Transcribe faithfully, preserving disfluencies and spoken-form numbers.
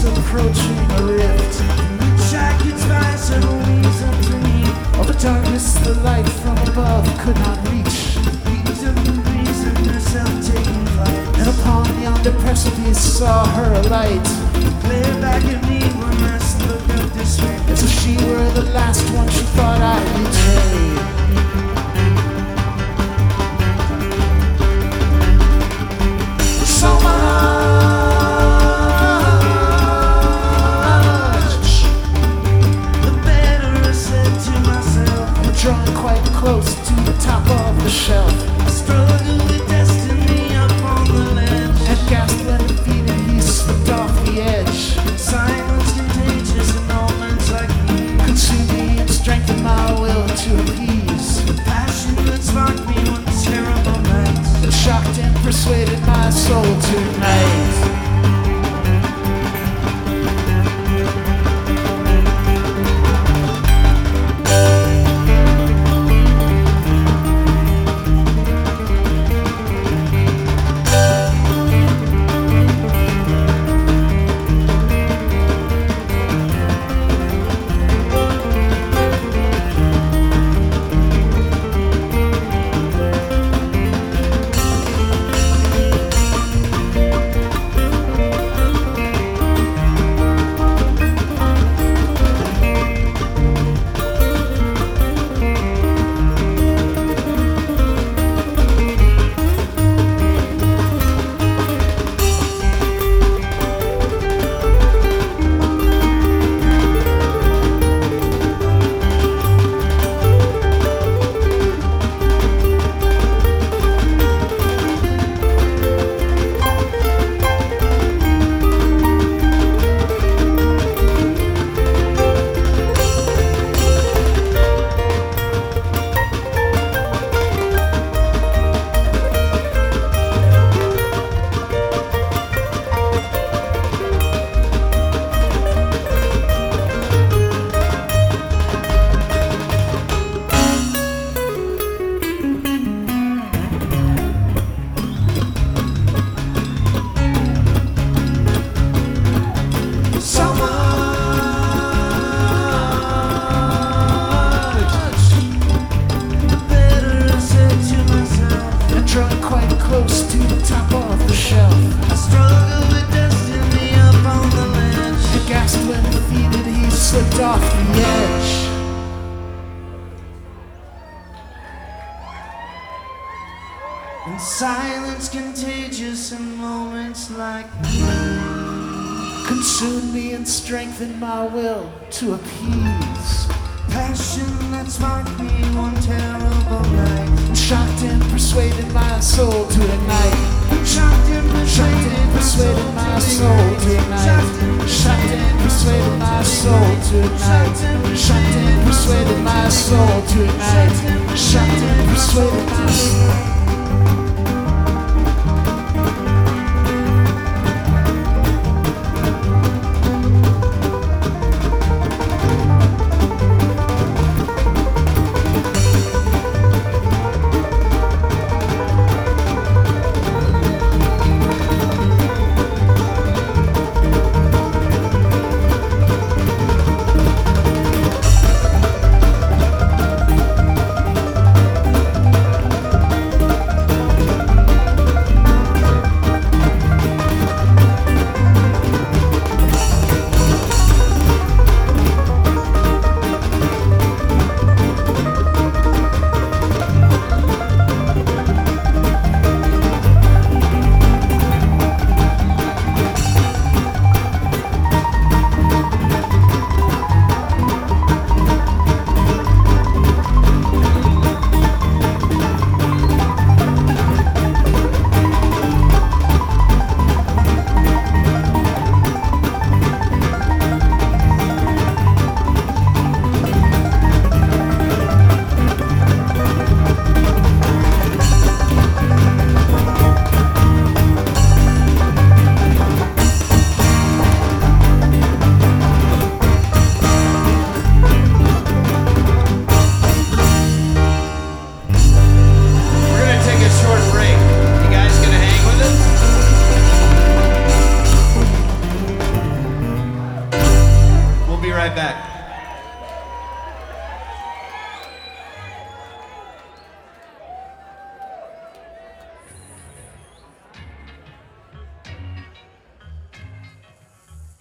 approaching a rift. Which I could find several reasons to need. All the darkness the light from above could not reach. Beats of the reason herself taking flight. And upon yonder precipice saw her alight. Glare back at me one last look of despair. As if she were the last one she thought I'd betray. So much, The better I said to myself. and drawn quite close to the top of the shelf. I struggle with destiny up on the ledge. And gasped when defeated he slipped off the edge. Silence contagious in moments like these. Consumed me and strengthened my will to appease. Passion that sparked me one terrible night. It shocked and persuaded my soul to ignite. Close to the top of the shelf. I struggle with destiny up on the ledge. And gasped when defeated he slipped off the edge. And silence contagious in moments like these. Consumed me and strengthened my will to appease. Passion that sparked me one terrible night. Shocked and persuaded my soul to ignite. Shocked and Shocked and persuaded my soul to ignite. Shocked and persuaded my soul to ignite. Shocked and persuaded my soul to ignite. Shocked and persuaded my soul.